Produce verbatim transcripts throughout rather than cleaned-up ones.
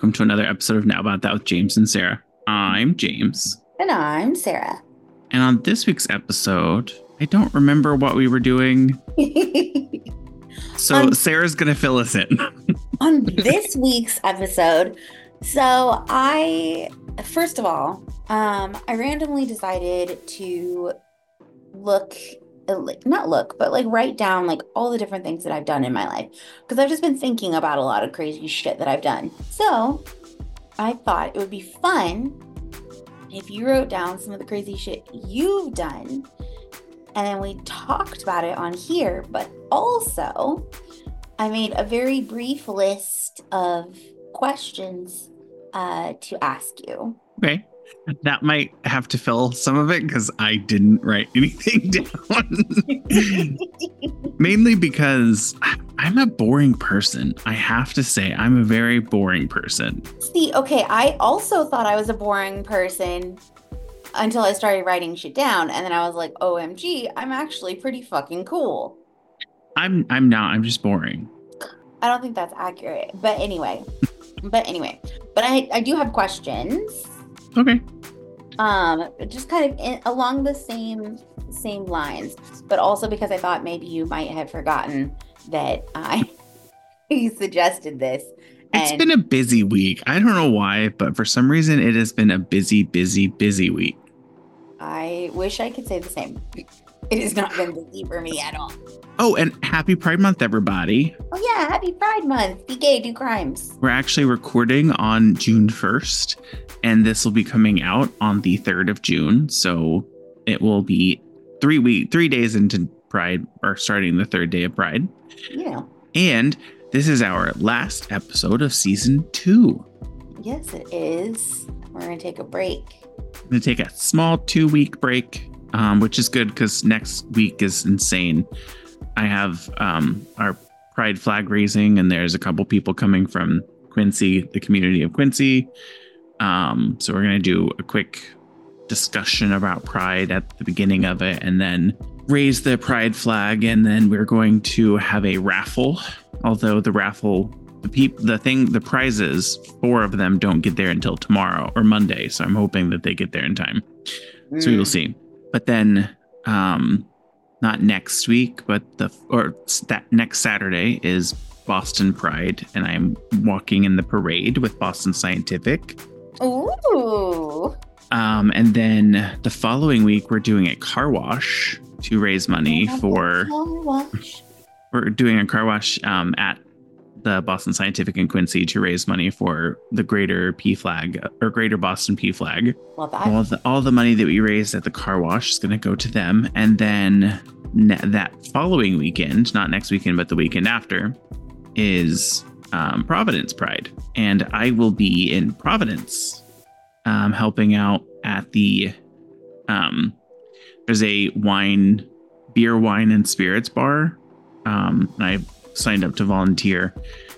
welcome to another episode of Now About That with James and Sarah. I'm James. And I'm Sarah. And on this week's episode, I don't remember what we were doing. So um, Sarah's going to fill us in. On this week's episode, so I, first of all, um, I randomly decided to look, not look, but like write down like all the different things that I've done in my life. Because I've just been thinking about a lot of crazy shit that I've done. So I thought it would be fun if you wrote down some of the crazy shit you've done. And then we talked about it on here, but also I made a very brief list of questions uh, to ask you. Okay. That might have to fill some of it because I didn't write anything down. Mainly because I'm a boring person. I have to say, I'm a very boring person. See, okay, I also thought I was a boring person until I started writing shit down. And then I was like, O M G, I'm actually pretty fucking cool. I'm I'm not. I'm just boring. I don't think that's accurate. But anyway. but anyway. But I, I do have questions. Okay. Um, just kind of in, along the same same lines, but also because I thought maybe you might have forgotten that I suggested this. It's and been a busy week. I don't know why, but for some reason it has been a busy, busy, busy week. I wish I could say the same. It has not been busy for me at all. Oh, and happy Pride Month, everybody. Oh, yeah. Happy Pride Month. Be gay, do crimes. We're actually recording on June first, and this will be coming out on the third of June. So it will be three week, three days into Pride, or starting the third day of Pride. Yeah. And this is our last episode of season two. Yes, it is. We're going to take a break. I'm going to take a small two week break, um, which is good because next week is insane. I have um, our Pride flag raising, and there's a couple people coming from Quincy, the community of Quincy. Um, so we're going to do a quick discussion about Pride at the beginning of it, and then raise the Pride flag. And then we're going to have a raffle. Although the raffle, the peop, the thing, the prizes, four of them don't get there until tomorrow or Monday. So I'm hoping that they get there in time. Mm. So we will see. But then, um, not next week, but the or that next Saturday is Boston Pride, and I'm walking in the parade with Boston Scientific. Ooh. Um, and then the following week, we're doing a car wash to raise money for. Car wash. We're doing a car wash um, at the Boston Scientific in Quincy to raise money for the Greater P Flag or Greater Boston P Flag. Love that. All the all the money that we raised at the car wash is going to go to them, and then ne- that following weekend, not next weekend, but the weekend after, is um, Providence Pride, and I will be in Providence, um, helping out at the. Um, there's a wine, beer, wine, and spirits bar. Um, and I signed up to volunteer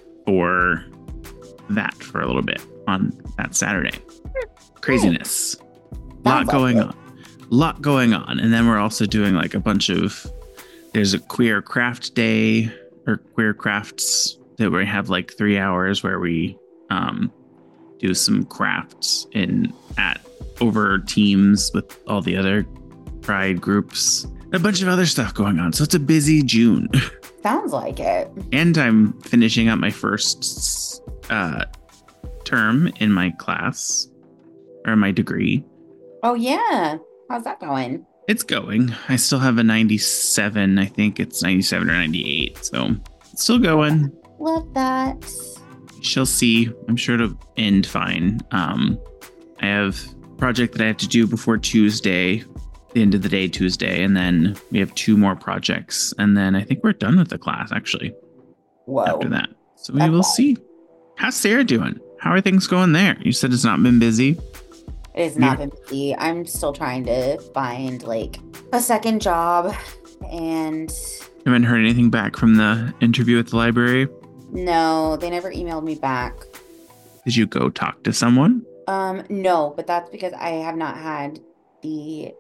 for that for a little bit on that Saturday. Craziness. A lot going on. A lot going on. And then we're also doing like a bunch of, there's a queer craft day or queer crafts that we have like three hours where we um, do some crafts in at over teams with all the other Pride groups. A bunch of other stuff going on. So it's a busy June. Sounds like it. And I'm finishing up my first uh, term in my class or my degree. Oh, yeah. How's that going? It's going. I still have a ninety-seven. I think it's ninety-seven or ninety-eight. So it's still going. Love that. She'll see. I'm sure it'll end fine. Um, I have a project that I have to do before Tuesday. The end of the day Tuesday, and then we have two more projects, and then I think we're done with the class actually. Whoa. After that, so we That's will wild. see. How's Sarah doing? How are things going there? You said it's not been busy. It has not yeah. been busy. I'm still trying to find like a second job, and haven't heard anything back from the interview at the library. No, they never emailed me back. Did you go talk to someone? Um, no, but that's because I have not had the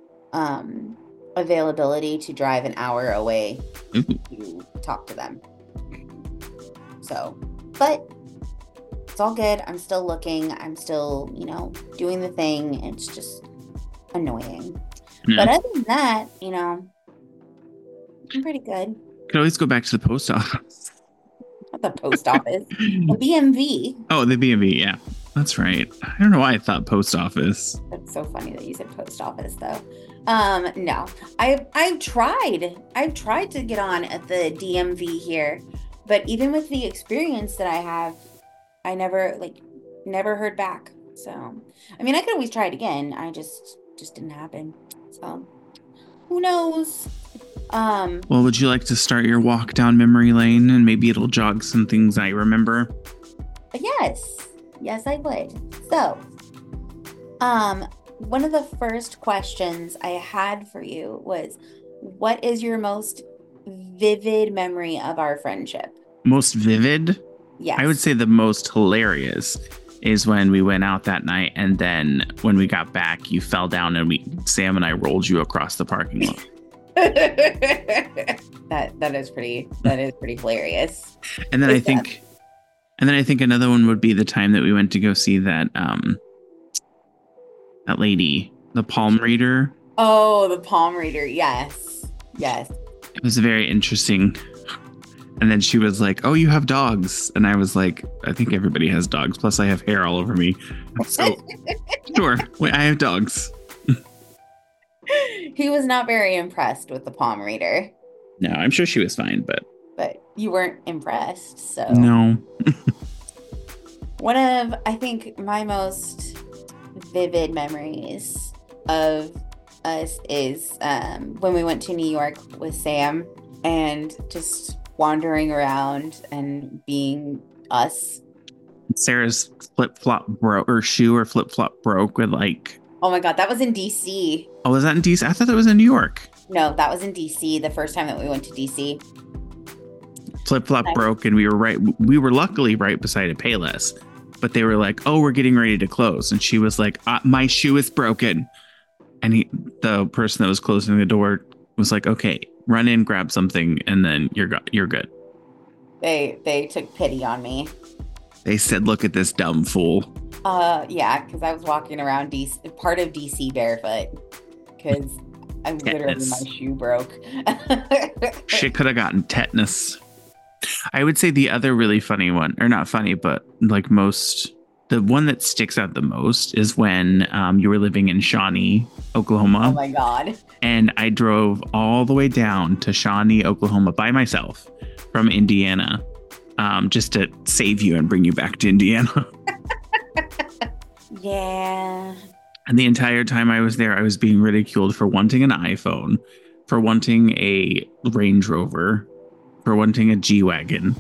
um availability to drive an hour away Ooh. to talk to them. So, but It's all good. I'm still looking. I'm still, you know, doing the thing. It's just annoying. Yeah. But other than that, you know, I'm pretty good. You could always go back to the post office. Not the post office. The B M V. Oh, the B M V. Yeah, that's right. I don't know why I thought post office. That's so funny that you said post office, though. Um, no, I I've tried. I've tried to get on at the D M V here, but even with the experience that I have, I never like never heard back. So, I mean, I could always try it again. I just just didn't happen. So, who knows? Um, Well, would you like to start your walk down memory lane and maybe it'll jog some things I remember? yes, yes, I would. So, um, one of the first questions I had for you was, what is your most vivid memory of our friendship? Most vivid? Yes. I would say the most hilarious is when we went out that night and then when we got back, you fell down and we Sam and I rolled you across the parking lot. that that is pretty that is pretty hilarious. And then It's I think and then I think another one would be the time that we went to go see that um that lady, the palm reader. Oh, the palm reader. Yes. Yes. It was very interesting. And then she was like, "Oh, you have dogs." And I was like, "I think everybody has dogs. Plus I have hair all over me." So sure, wait, I have dogs. He was not very impressed with the palm reader, No, I'm sure she was fine, but but you weren't impressed. So no. one of, I think, my most vivid memories of us is um, when we went to New York with Sam and just wandering around and being us. Sarah's flip flop broke, or shoe or flip flop broke with like. Oh my God, that was in D C. Oh, was that in D C? I thought that was in New York. No, that was in D C the first time that we went to D C. Flip flop broke, and we were right. We were luckily right beside a Payless, but they were like, "Oh, we're getting ready to close," and she was like, uh, "My shoe is broken," and he, the person that was closing the door, was like, "Okay, run in, grab something, and then you're go- you're good." They they took pity on me. They said, "Look at this dumb fool." Uh, yeah, because I was walking around D C, part of D C barefoot, because I'm literally Tetanus. my shoe broke. She could have gotten tetanus. I would say the other really funny one, or not funny, but like most, the one that sticks out the most is when um, you were living in Shawnee, Oklahoma. Oh my God. And I drove all the way down to Shawnee, Oklahoma by myself from Indiana, um, just to save you and bring you back to Indiana. Yeah. And the entire time I was there, I was being ridiculed for wanting an iPhone, for wanting a Range Rover, for wanting a G-Wagon.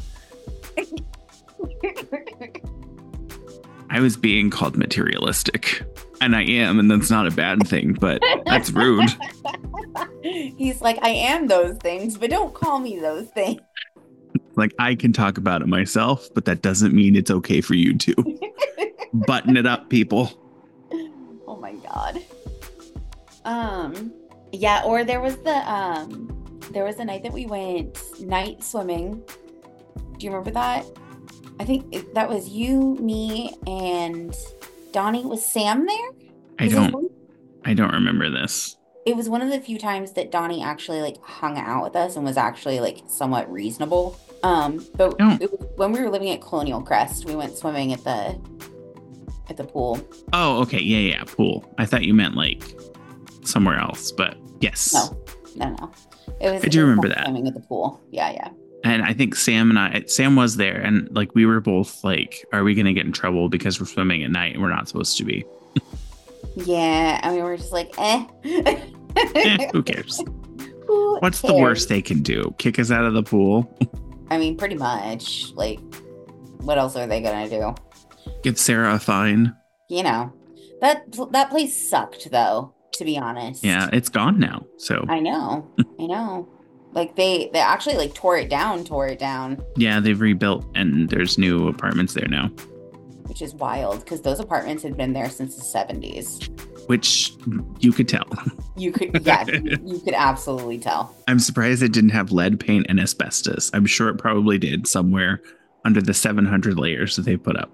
I was being called materialistic. And I am, and that's not a bad thing, but that's rude. He's like, I am those things, but don't call me those things. Like, I can talk about it myself, but that doesn't mean it's okay for you to. Button it up, people. Oh my God. Um, yeah, or there was the um there was the night that we went night swimming. Do you remember that? I think it, that was you, me, and Donnie. Was Sam there? I Was it don't one- I don't remember this. It was one of the few times that Donnie actually like hung out with us and was actually like somewhat reasonable. Um, but No. it was, when we were living at Colonial Crest, we went swimming at the at the pool. Oh, okay. Yeah, yeah, pool. I thought you meant like somewhere else, but yes. No, no, no. It was. I do it was remember fun that. Swimming at the pool. Yeah, yeah. And I think Sam and I, Sam was there, and like we were both like, "Are we going to get in trouble because we're swimming at night and we're not supposed to be?" Yeah, and we were just like, eh. Eh, who cares? Who What's the cares? worst they can do? Kick us out of the pool? I mean, pretty much. Like, what else are they gonna do? Give Sarah a fine? You know, that that place sucked, though. To be honest. Yeah, it's gone now. So I know. I know. Like they they actually like tore it down, tore it down, yeah, they've rebuilt and there's new apartments there now, which is wild because those apartments had been there since the seventies. which you could tell. You could, yeah, you, you could absolutely tell. I'm surprised it didn't have lead paint and asbestos. I'm sure it probably did somewhere under the seven hundred layers that they put up.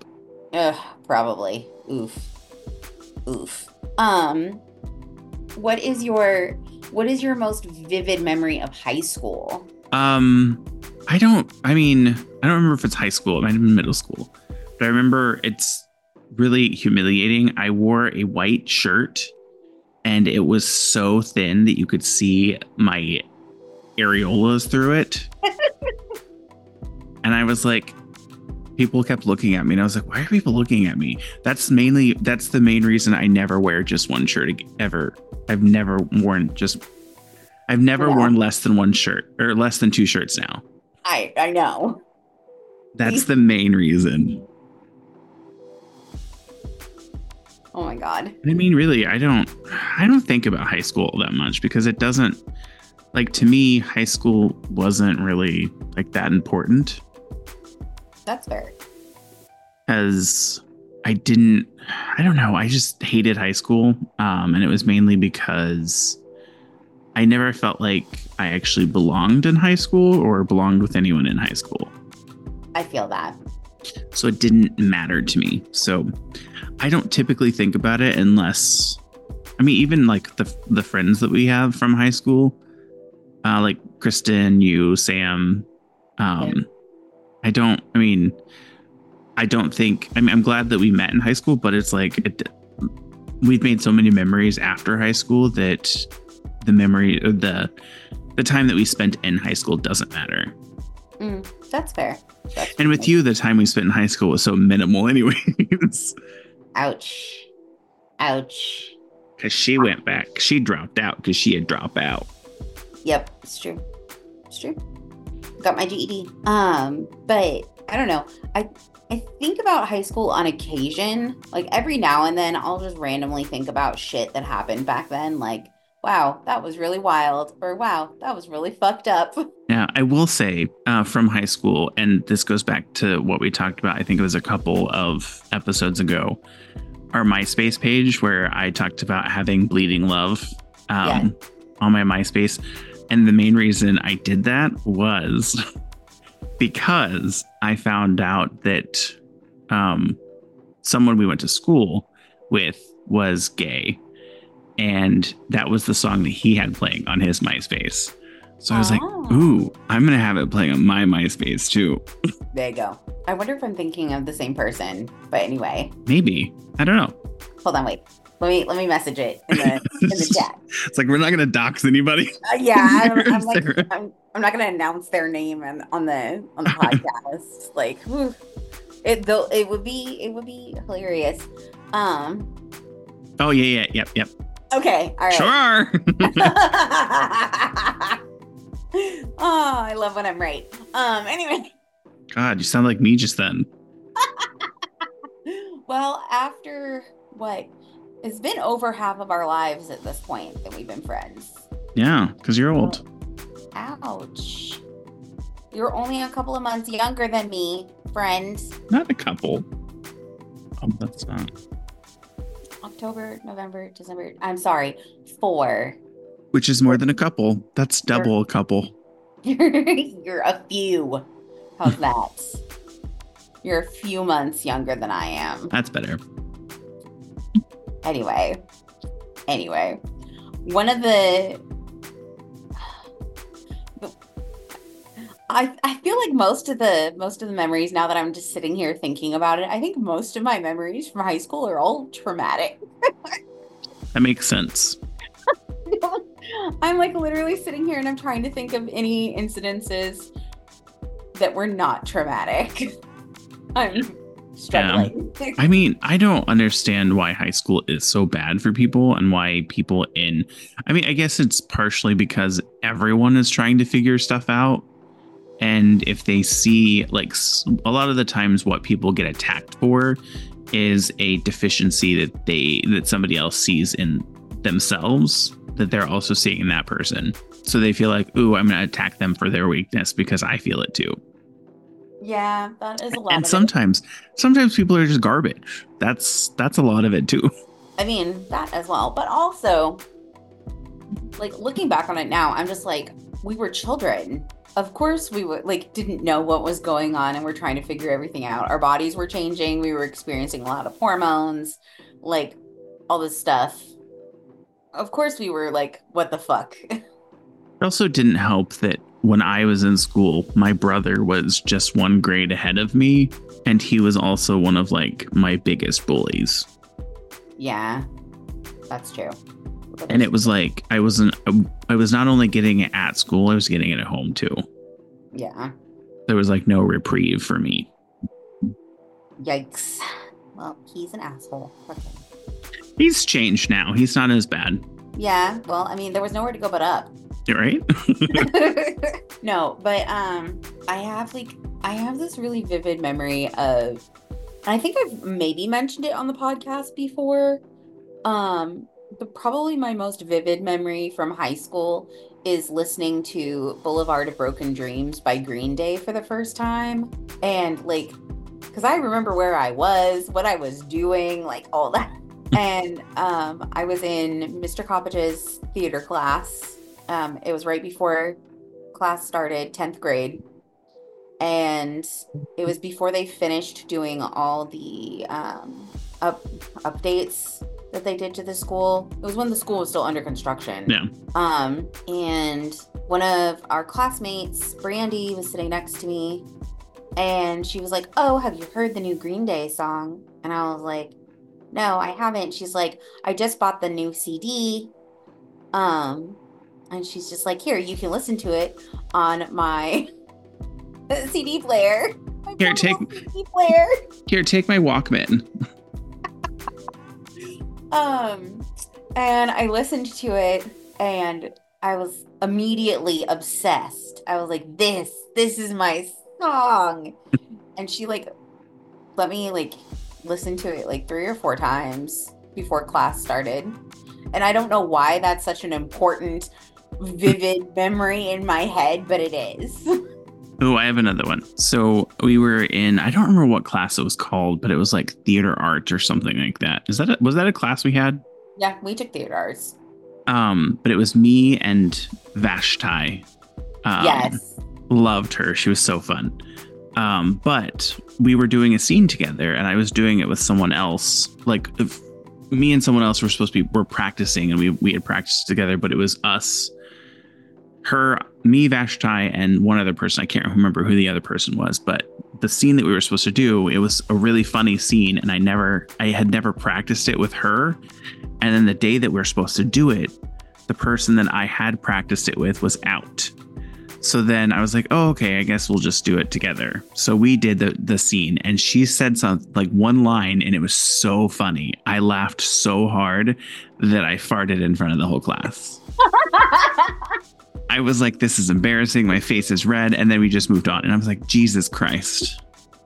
Ugh, probably. Oof. Oof. Um, what is your what is your most vivid memory of high school? Um, I don't, I mean, I don't remember if it's high school. It might have been middle school. But I remember it's really humiliating. I wore a white shirt and it was so thin that you could see my areolas through it. And I was like, people kept looking at me and I was like, why are people looking at me? That's mainly, that's the main reason I never wear just one shirt ever. I've never worn just, I've never Yeah. worn less than one shirt or less than two shirts now. I I know. That's the main reason. Oh my God. I mean, really, I don't, I don't think about high school that much because it doesn't, like, to me, high school wasn't really like that important. That's fair. As I didn't, I don't know, I just hated high school. Um, and it was mainly because I never felt like I actually belonged in high school or belonged with anyone in high school. I feel that. So it didn't matter to me. So I don't typically think about it unless, I mean, even like the the friends that we have from high school, uh, like Kristen, you, Sam. Um, Yeah. I don't, I mean, I don't think, I mean, I'm glad that we met in high school, but it's like, it, we've made so many memories after high school that the memory, the, the time that we spent in high school doesn't matter. Mm, that's fair. That's And with you, the time we spent in high school was so minimal anyways. Ouch. Ouch. Because she went back. She dropped out because she had dropped out. Yep, it's true. It's true. Got my G E D. Um, but I don't know. I I think about high school on occasion. Like every now and then I'll just randomly think about shit that happened back then. Like, wow, that was really wild. Or wow, that was really fucked up. Now, I will say uh, from high school, and this goes back to what we talked about, I think it was a couple of episodes ago, our MySpace page where I talked about having bleeding love um, Yeah. on my MySpace. And the main reason I did that was because I found out that um, someone we went to school with was gay. And that was the song that he had playing on his MySpace. So I was like, Oh. ooh, I'm going to have it playing on my MySpace too. There you go. I wonder if I'm thinking of the same person. But anyway, Maybe. I don't know. hold on, wait. Let me let me message it in the in the chat. It's like, we're not going to dox anybody. Uh, yeah, I'm, I'm like Sarah. I'm, I'm not gonna announce their name and on the on the podcast. Like, whew. it though it would be it would be hilarious. Um. Oh, yeah, yeah, yep, yep. Okay. All right. Sure. Oh, I love when I'm right. Um. Anyway. God, you sound like me just then. Well, after what? It's been over half of our lives at this point that we've been friends. Yeah, because you're old. Ouch. You're only a couple of months younger than me, friend. Not a couple. Oh, that's not. October, November, December. I'm sorry, four. Which is more than a couple. That's double a couple. You're a few. How's that? You're a few months younger than I am. That's better. Anyway, anyway, one of the, I I feel like most of the most of the memories now that I'm just sitting here thinking about it, I think most of my memories from high school are all traumatic. That makes sense. I'm like literally sitting here and I'm trying to think of any incidences that were not traumatic. I'm struggling. I mean, I don't understand why high school is so bad for people and why people in, I mean, I guess it's partially because everyone is trying to figure stuff out. And if they see, like, a lot of the times what people get attacked for is a deficiency that they, that somebody else sees in themselves, that they're also seeing in that person. So they feel like, ooh, I'm going to attack them for their weakness because I feel it too. Yeah, that is a lot And of sometimes, sometimes people are just garbage. That's, that's a lot of it too. it. I mean, that as well. But also, like, looking back on it now, I'm just like, we were children. Of course, we would like didn't know what was going on, and we're trying to figure everything out. Our bodies were changing. We were experiencing a lot of hormones, like all this stuff. Of course, we were like, "What the fuck?" It also didn't help that when I was in school, my brother was just one grade ahead of me, and he was also one of like my biggest bullies. Yeah, that's true. And it was like I wasn't I was not only getting it at school, I was getting it at home too. Yeah. There was like no reprieve for me. Yikes. Well, he's an asshole. Okay. He's changed now. He's not as bad. Yeah. Well, I mean, there was nowhere to go but up. You're right. No, but um I have like I have this really vivid memory of, and I think I've maybe mentioned it on the podcast before. Um But probably my most vivid memory from high school is listening to Boulevard of Broken Dreams by Green Day for the first time. And like, because I remember where I was, what I was doing, like all that. And um, I was in Mister Coppedge's theater class. Um, it was right before class started, tenth grade. And it was before they finished doing all the um, up updates that they did to the school. It was when the school was still under construction. Yeah. Um, and one of our classmates, Brandy, was sitting next to me, and she was like, "Oh, have you heard the new Green Day song?" And I was like, "No, I haven't." She's like, "I just bought the new C D." Um, and she's just like, "Here, you can listen to it on my C D player." My Here, take C D player. Here, take my Walkman. Um, and I listened to it, and I was immediately obsessed. I was like, this, this is my song. And she like let me like listen to it like three or four times before class started. And I don't know why that's such an important, vivid memory in my head, but it is. Oh, I have another one. So we were in, I don't remember what class it was called, but it was like theater art or something like that. Is that a, was that a class we had? Yeah, we took theater arts. Um, but it was me and Vashti. Um, yes. Loved her. She was so fun. Um, but we were doing a scene together, and I was doing it with someone else. Like if me and someone else were supposed to be, were practicing, and we, we had practiced together, but it was us, her, me, Vashti, and one other person. I can't remember who the other person was, but the scene that we were supposed to do, it was a really funny scene, and I never, I had never practiced it with her. And then the day that we were supposed to do it, the person that I had practiced it with was out. So then I was like, oh, okay, I guess we'll just do it together. So we did the, the scene, and she said something like one line, and it was so funny. I laughed so hard that I farted in front of the whole class. I was like, this is embarrassing. My face is red. And then we just moved on. And I was like, Jesus Christ.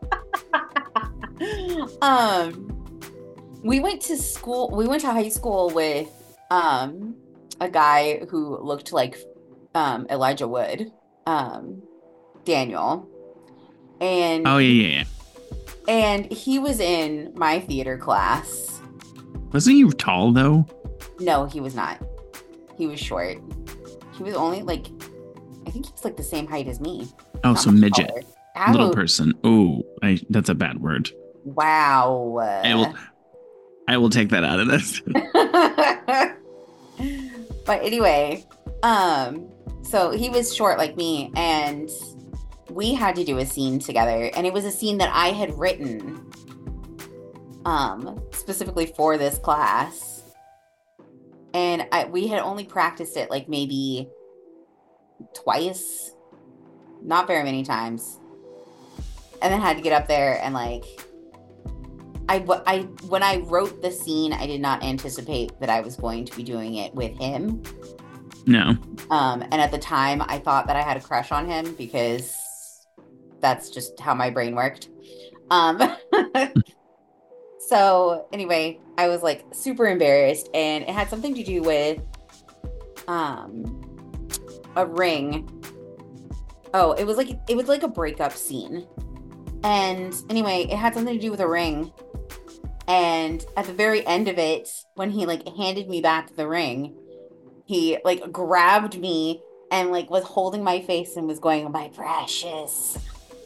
um, we went to school. We went to high school with um, a guy who looked like um, Elijah Wood, um, Daniel. And oh, yeah, yeah, yeah. And he was in my theater class. Wasn't he tall, though? No, he was not. He was short. He was only like, I think he was like the same height as me. Oh, Not so midget. Little Ouch. person. Oh, I that's a bad word. Wow. I will I will take that out of this. But anyway, um, so he was short like me, and we had to do a scene together, and it was a scene that I had written um specifically for this class. And I, we had only practiced it like maybe twice, not very many times. And then had to get up there and like, I, I, when I wrote the scene, I did not anticipate that I was going to be doing it with him. No. Um, and at the time, I thought that I had a crush on him because that's just how my brain worked. Um, so anyway, I was like super embarrassed, and it had something to do with um, a ring. Oh, it was like it was like a breakup scene. And anyway, it had something to do with a ring. And at the very end of it, when he like handed me back the ring, he like grabbed me and like was holding my face and was going, my precious.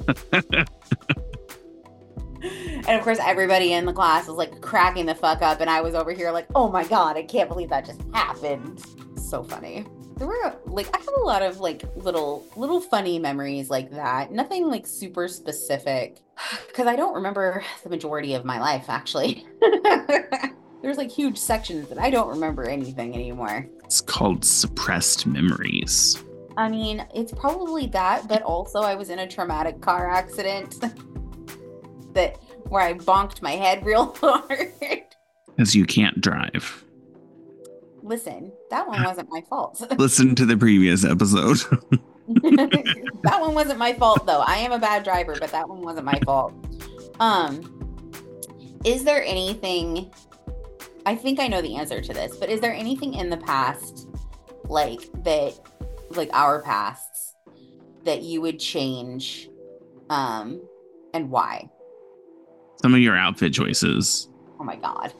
And of course, everybody in the class was like cracking the fuck up. And I was over here like, oh my God, I can't believe that just happened. So funny. There were like, I have a lot of like little, little funny memories like that. Nothing like super specific because I don't remember the majority of my life, actually. There's like huge sections that I don't remember anything anymore. It's called suppressed memories. I mean, it's probably that, but also I was in a traumatic car accident that where I bonked my head real hard. Because you can't drive. Listen, that one wasn't my fault. Listen to the previous episode. That one wasn't my fault, though. I am a bad driver, but that one wasn't my fault. Um, is there anything... I think I know the answer to this, but is there anything in the past, like, that... like, our pasts, that you would change, um, and why? Some of your outfit choices. Oh, my God.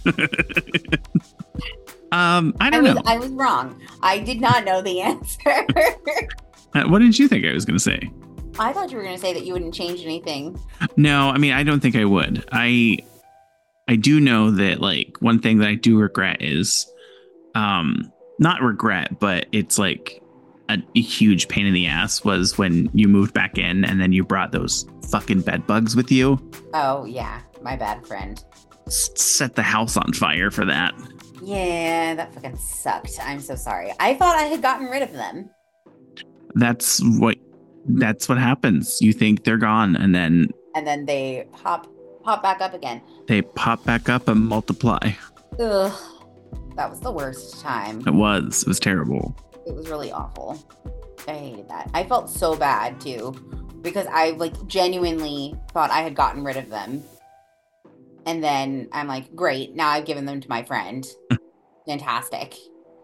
um, I don't I was, know. I was wrong. I did not know the answer. uh, what did you think I was going to say? I thought you were going to say that you wouldn't change anything. No, I mean, I don't think I would. I I do know that, like, one thing that I do regret is, um, not regret, but it's like a, a huge pain in the ass was when you moved back in and then you brought those fucking bed bugs with you. Oh, yeah. My bad friend. S- set the house on fire for that. Yeah, that fucking sucked. I'm so sorry. I thought I had gotten rid of them. That's what that's what happens. You think they're gone and then and then they pop pop back up again. They pop back up and multiply. Ugh. That was the worst time. It was. It was terrible. It was really awful. I hated that. I felt so bad too because I like genuinely thought I had gotten rid of them. And then I'm like, great, now I've given them to my friend. Fantastic.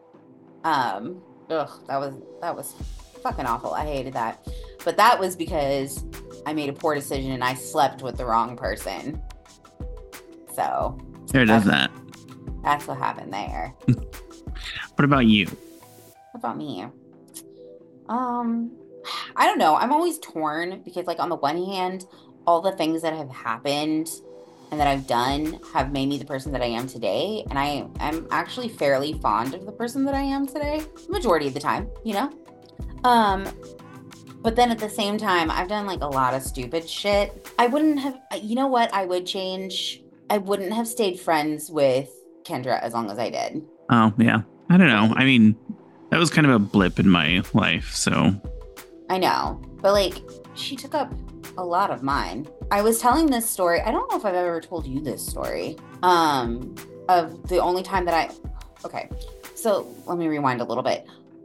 Um, ugh, that was that was fucking awful. I hated that. But that was because I made a poor decision and I slept with the wrong person. So There does that. That's what happened there. What about you? What about me? Um, I don't know. I'm always torn because, like, on the one hand, all the things that have happened and that I've done have made me the person that I am today. And I am actually fairly fond of the person that I am today, majority of the time, you know? Um, but then at the same time, I've done like a lot of stupid shit. I wouldn't have, you know what I would change? I wouldn't have stayed friends with Kendra as long as I did. Oh, yeah. I don't know. I mean, that was kind of a blip in my life, so. I know. But like, she took up a lot of mine. I was telling this story. I don't know if I've ever told you this story. Um, of the only time that I, okay. So let me rewind a little bit.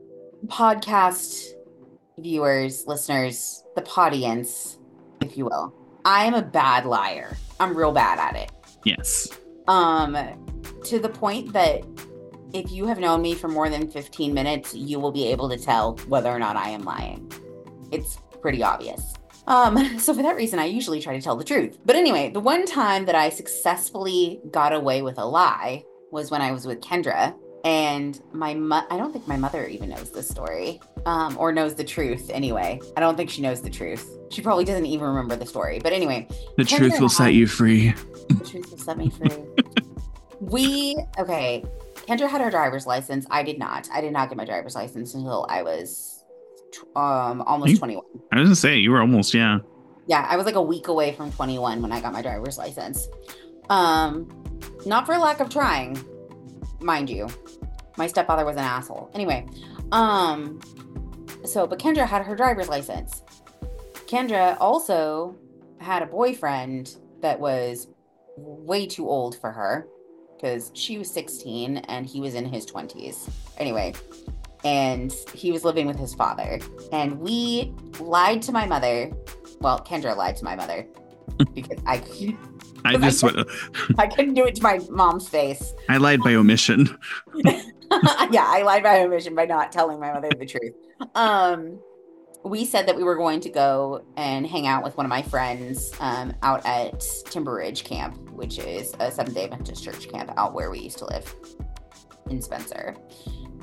Podcast viewers, listeners, the podience, if you will. I am a bad liar. I'm real bad at it. Yes. Um, to the point that if you have known me for more than fifteen minutes, you will be able to tell whether or not I am lying. It's pretty obvious. Um, so for that reason, I usually try to tell the truth. But anyway, the one time that I successfully got away with a lie was when I was with Kendra. And my mo- I don't think my mother even knows this story, um, or knows the truth anyway. I don't think she knows the truth. She probably doesn't even remember the story. But anyway. The Kendra truth will set I, you free. The truth will set me free. we, okay, Kendra had her driver's license. I did not. I did not get my driver's license until I was um, almost you, twenty-one. I was going to say, you were almost, yeah. Yeah, I was like a week away from twenty-one when I got my driver's license. Um, not for lack of trying, mind you. My stepfather was an asshole. Anyway, um, so, but Kendra had her driver's license. Kendra also had a boyfriend that was way too old for her because she was sixteen and he was in his twenties. Anyway, and he was living with his father. And we lied to my mother. Well, Kendra lied to my mother because I I just I couldn't, I couldn't do it to my mom's face. I lied by omission. Yeah, I lied by omission by not telling my mother the truth. Um, we said that we were going to go and hang out with one of my friends um, out at Timber Ridge Camp, which is a Seventh-day Adventist church camp out where we used to live in Spencer.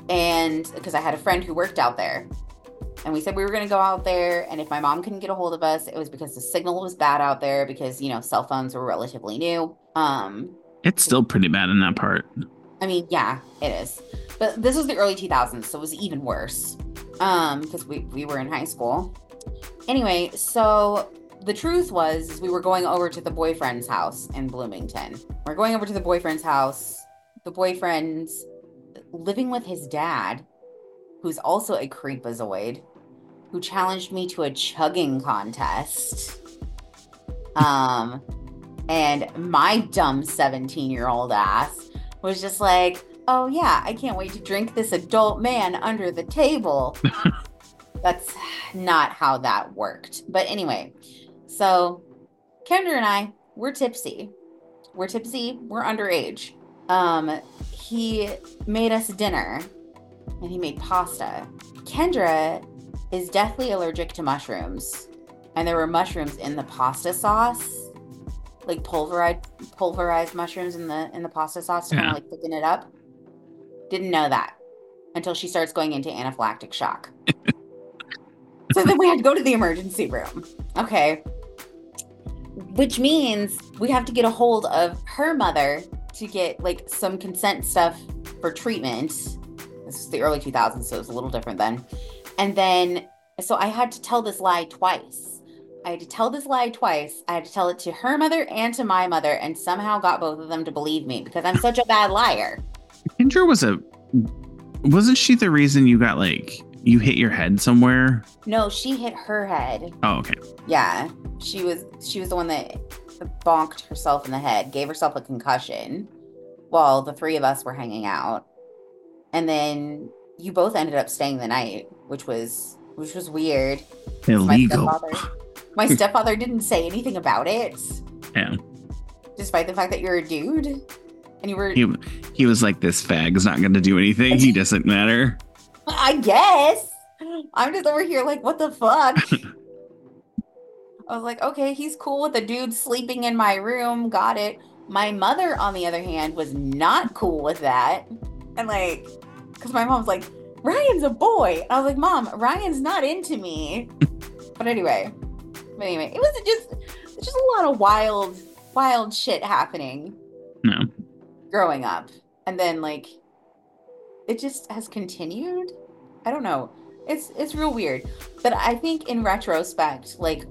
And because I had a friend who worked out there. And we said we were going to go out there. And if my mom couldn't get a hold of us, it was because the signal was bad out there because, you know, cell phones were relatively new. Um, It's still pretty bad in that part. I mean, yeah, it is. But this was the early two thousands, so it was even worse um, because we, we were in high school. Anyway, so the truth was is we were going over to the boyfriend's house in Bloomington. We're going over to the boyfriend's house. The boyfriend's living with his dad, who's also a creepazoid, who challenged me to a chugging contest. Um, and my dumb seventeen-year-old ass was just like, oh yeah, I can't wait to drink this adult man under the table. That's not how that worked. But anyway, so Kendra and I, we're tipsy. We're tipsy. We're underage. Um, he made us dinner and he made pasta. Kendra is deathly allergic to mushrooms. And there were mushrooms in the pasta sauce, like pulverized pulverized mushrooms in the in the pasta sauce to yeah. kind of like thicken it up. Didn't know that until she starts going into anaphylactic shock. So then we had to go to the emergency room. Okay. Which means we have to get a hold of her mother to get like some consent stuff for treatment. This is the early two thousands, so it was a little different then. And then, so I had to tell this lie twice. I had to tell this lie twice. I had to tell it to her mother and to my mother, and somehow got both of them to believe me because I'm such a bad liar. Kendra was a, wasn't she the reason you got like, you hit your head somewhere? No, she hit her head. Oh, okay. Yeah. She was, she was the one that bonked herself in the head, gave herself a concussion while the three of us were hanging out. And then you both ended up staying the night, which was, which was weird. Illegal. My stepfather, my stepfather didn't say anything about it. Yeah. Despite the fact that you're a dude. And you were... He, he was like, this fag's not going to do anything. He doesn't matter. I guess. I'm just over here like, what the fuck? I was like, okay, he's cool with the dude sleeping in my room. Got it. My mother, on the other hand, was not cool with that. And like, because my mom's like, Ryan's a boy. And I was like, Mom, Ryan's not into me. But anyway, but anyway, it was just, just a lot of wild, wild shit happening. No. Growing up. And then like, it just has continued. I don't know. It's, it's real weird. But I think in retrospect, like,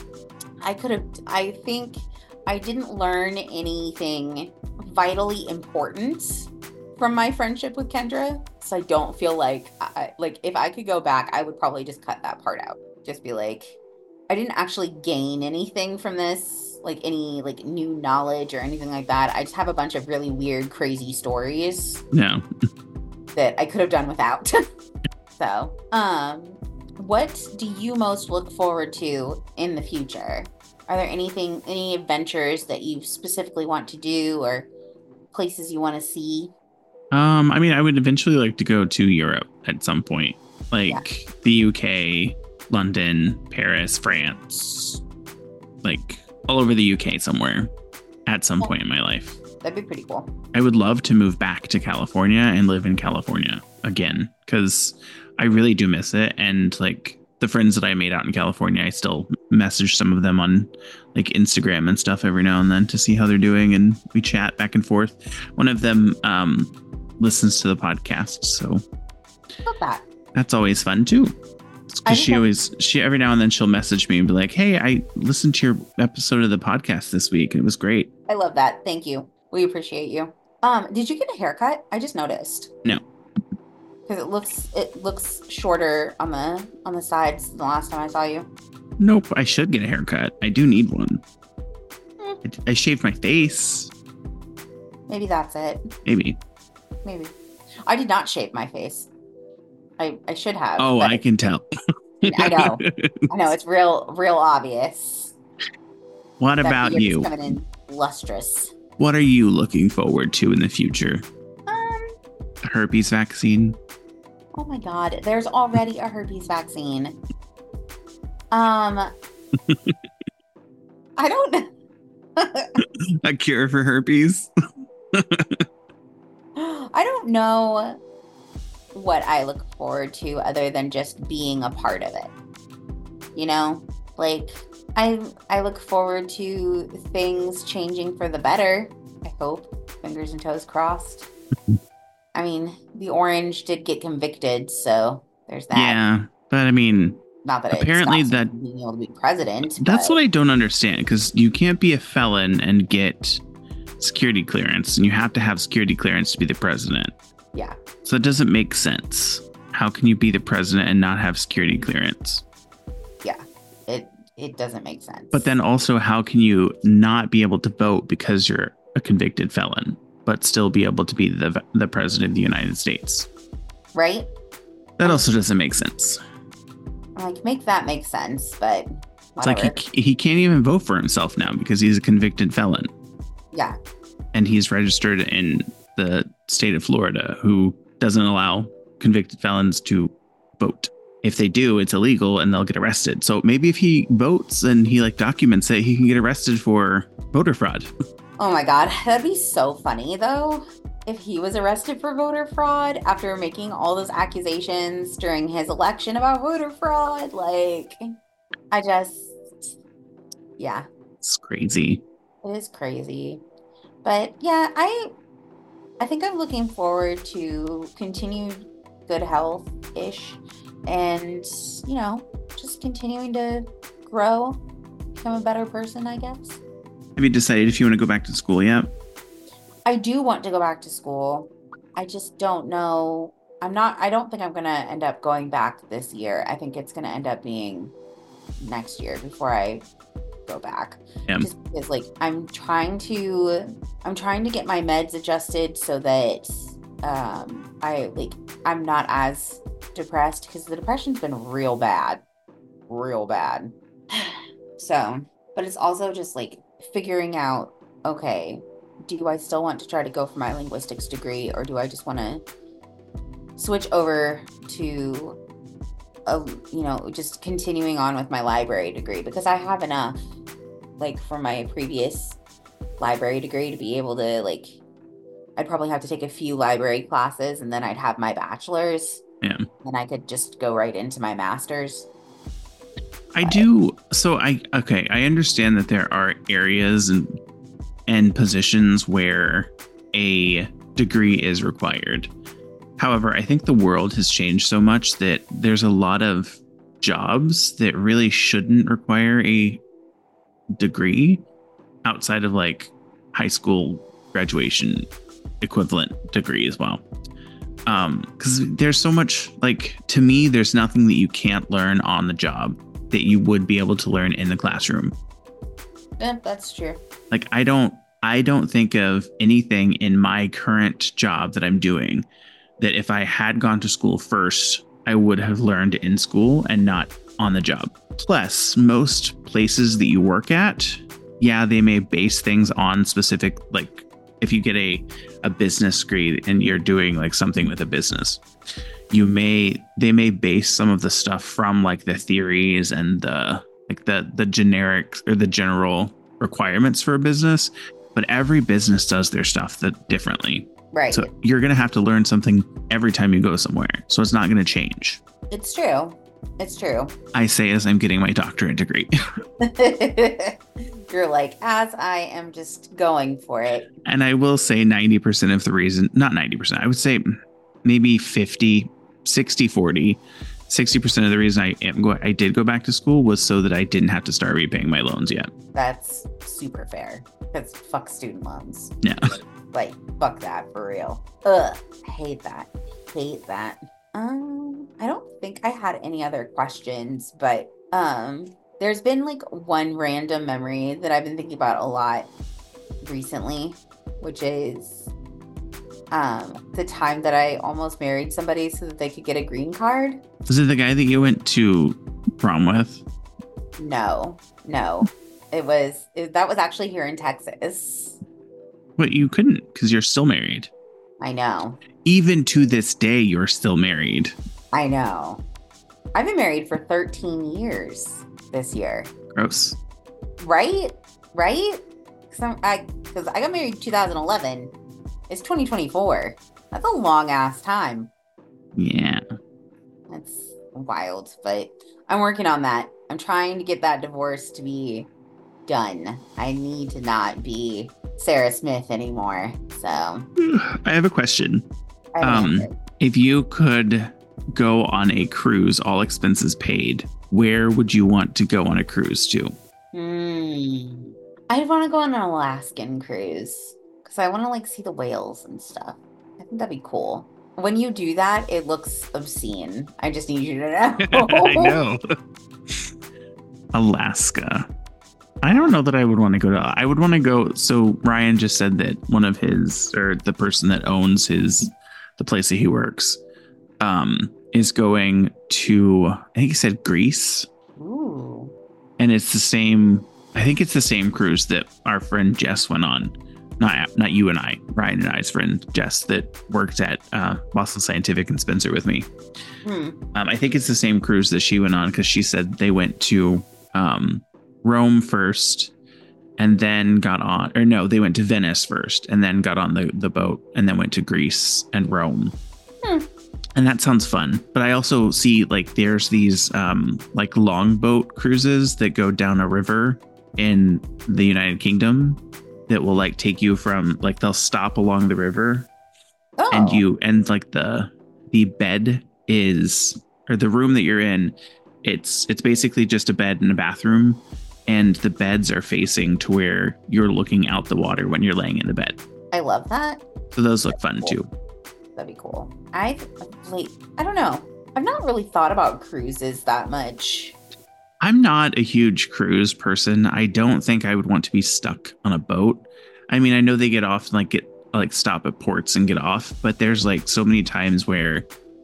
I could have, I think I didn't learn anything vitally important from my friendship with Kendra. So I don't feel like, I, like, if I could go back, I would probably just cut that part out. Just be like, I didn't actually gain anything from this, like any like new knowledge or anything like that. I just have a bunch of really weird, crazy stories. No. that I could have done without. So, um, what do you most look forward to in the future? Are there anything, any adventures that you specifically want to do or places you want to see? Um, I mean, I would eventually like to go to Europe at some point, like yeah. the U K, London, Paris, France, like all over the U K somewhere at some yeah. point in my life. That'd be pretty cool. I would love to move back to California and live in California again, because I really do miss it. And like the friends that I made out in California, I still message some of them on like Instagram and stuff every now and then to see how they're doing. And we chat back and forth. One of them um, listens to the podcast. So love that. That's always fun too. Because she always, she every now and then she'll message me and be like, hey, I listened to your episode of the podcast this week and it was great. I love that. Thank you. We appreciate you. Um, did you get a haircut? I just noticed. No. Because it looks it looks shorter on the on the sides than the last time I saw you. Nope. I should get a haircut. I do need one. Mm. I, I shaved my face. Maybe that's it. Maybe. Maybe. I did not shave my face. I, I should have. Oh, I can tell. I know. I know. It's real, real obvious. What that about you? Coming in lustrous. What are you looking forward to in the future? Um, a herpes vaccine. Oh my God. There's already a herpes vaccine. Um, I don't A cure for herpes? I don't know what I look forward to other than just being a part of it. You know, like I I look forward to things changing for the better. I hope. Fingers and toes crossed. I mean, the orange did get convicted, so there's that. Yeah, but I mean, not that apparently it stops that him from being able to be president. That's but... what I don't understand, because you can't be a felon and get security clearance, and you have to have security clearance to be the president. Yeah. So it doesn't make sense. How can you be the president and not have security clearance? Yeah, it it doesn't make sense. But then also, how can you not be able to vote because you're a convicted felon, but still be able to be the the president of the United States? Right? That also doesn't make sense. Like, make that make sense, but whatever. It's like he, he can't even vote for himself now because he's a convicted felon. Yeah. And he's registered in the state of Florida, who doesn't allow convicted felons to vote. If they do, it's illegal and they'll get arrested. So maybe if he votes and he like documents it, he can get arrested for voter fraud. Oh my God. That'd be so funny though. If he was arrested for voter fraud after making all those accusations during his election about voter fraud. Like, I just, yeah. It's crazy. It is crazy. But yeah, I I think I'm looking forward to continued good health-ish and, you know, just continuing to grow, become a better person, I guess. Have you decided if you want to go back to school yet? I do want to go back to school. I just don't know. I'm not, I don't think I'm going to end up going back this year. I think it's going to end up being next year before I go back. Yeah. Just because like I'm trying to, I'm trying to get my meds adjusted so that um, I like, I'm not as depressed because the depression's been real bad, real bad. So, but it's also just like figuring out, okay, do I still want to try to go for my linguistics degree, or do I just want to switch over to, a, you know, just continuing on with my library degree? Because I have enough, like, for my previous library degree to be able to, like, I'd probably have to take a few library classes and then I'd have my bachelor's. Yeah. And I could just go right into my master's. I but. do. So I, okay, I understand that there are areas and and positions where a degree is required. However, I think the world has changed so much that there's a lot of jobs that really shouldn't require a degree outside of like high school graduation equivalent degree as well. Um, because there's so much, like, to me, there's nothing that you can't learn on the job that you would be able to learn in the classroom. Yeah, that's true. Like, I don't, I don't think of anything in my current job that I'm doing that if I had gone to school first, I would have learned in school and not on the job. Plus, most places that you work at, yeah, they may base things on specific, like if you get a, a business degree and you're doing like something with a business, you may, they may base some of the stuff from like the theories and the, like the, the generic or the general requirements for a business, but every business does their stuff that differently. Right. So you're going to have to learn something every time you go somewhere. So it's not going to change. It's true. It's true. I say as I'm getting my doctorate degree. You're like, as I am just going for it. And I will say ninety percent of the reason, not ninety percent, I would say maybe fifty, sixty, forty. sixty percent of the reason I am go- I did go back to school was so that I didn't have to start repaying my loans yet. That's super fair. Because fuck student loans. Yeah. Like, fuck that for real. Ugh. Hate that. Hate that. Um, I don't think I had any other questions, but um, there's been like one random memory that I've been thinking about a lot recently, which is um the time that I almost married somebody so that they could get a green card. Was it the guy that you went to prom with? No, no. It was, it, that was actually here in Texas. But you couldn't because you're still married. I know. Even to this day, you're still married. I know. I've been married for thirteen years this year. Gross. Right? Right? Because I, cause I got married in two thousand eleven. It's twenty twenty-four. That's a long ass time. Yeah. That's wild, but I'm working on that. I'm trying to get that divorce to be done. I need to not be Sarah Smith anymore. So I have a question. I have an Um, answer. if you could go on a cruise, all expenses paid, where would you want to go on a cruise to? Hmm. I'd want to go on an Alaskan cruise because I want to like see the whales and stuff. I think that'd be cool. When you do that, it looks obscene. I just need you to I know. know. Alaska. I don't know that I would want to go to. I would want to go. So Ryan just said that one of his, or the person that owns his, the place that he works, um, is going to. I think he said Greece, Ooh. and it's the same. I think it's the same cruise that our friend Jess went on. Not not you and I, Ryan and I's friend Jess that worked at uh, Boston Scientific and Spencer with me. Hmm. Um, I think it's the same cruise that she went on because she said they went to um, Rome first and then got on, or no, they went to Venice first and then got on the, the boat and then went to Greece and Rome. Hmm. And that sounds fun. But I also see like there's these um, like longboat cruises that go down a river in the United Kingdom that will like take you from like they'll stop along the river Oh. and you and like the the bed is or the room that you're in, it's it's basically just a bed and a bathroom, and the beds are facing to where you're looking out the water when you're laying in the bed. I love that. So those look fun Cool. too. That'd be cool. I like. I don't know. I've not really thought about cruises that much. I'm not a huge cruise person. I don't think I would want to be stuck on a boat. I mean, I know they get off and like get like stop at ports and get off, but there's like so many times where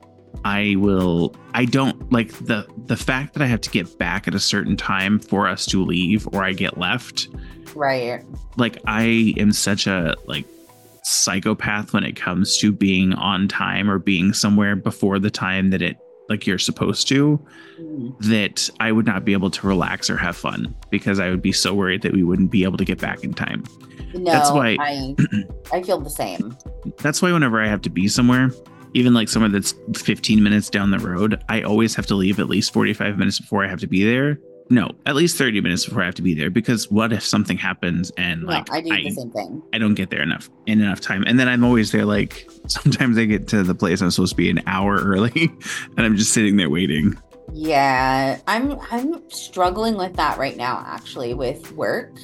I will I don't like the the fact that I have to get back at a certain time for us to leave or I get left. Right. Like I am such a like psychopath when it comes to being on time or being somewhere before the time that it like you're supposed to, Mm. that I would not be able to relax or have fun because I would be so worried that we wouldn't be able to get back in time. No, That's why- I I feel the same. That's why whenever I have to be somewhere, even like somewhere that's fifteen minutes down the road, I always have to leave at least forty-five minutes before I have to be there. No, at least thirty minutes before I have to be there, because what if something happens and No, like I do I, the same thing. I don't get there enough in enough time. And then I'm always there like sometimes I get to the place I'm supposed to be an hour early and I'm just sitting there waiting. Yeah, I'm I'm struggling with that right now actually with work